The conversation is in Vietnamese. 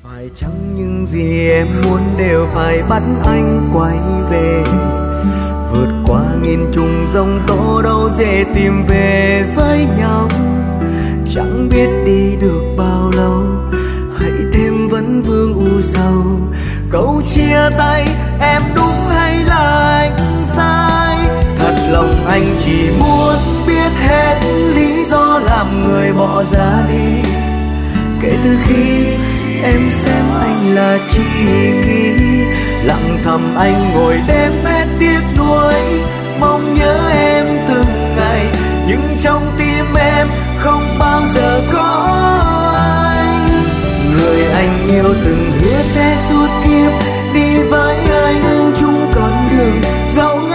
Phải chăng những gì em muốn đều phải bắt anh quay về, vượt qua nghìn trùng giông tố đâu dễ tìm về với nhau. Chẳng biết đi được bao lâu, hãy thêm vấn vương u sầu. Câu chia tay em đúng hay là anh sai? Thật lòng anh chỉ muốn biết hết lý do làm người bỏ ra đi. Kể từ khi em xem anh là tri kỷ, lặng thầm anh ngồi đêm hết tiếc nuối, mong nhớ em từng ngày, nhưng trong tim em không bao giờ có anh. Người anh yêu từng hứa sẽ suốt kiếp đi với anh chung con đường, dẫu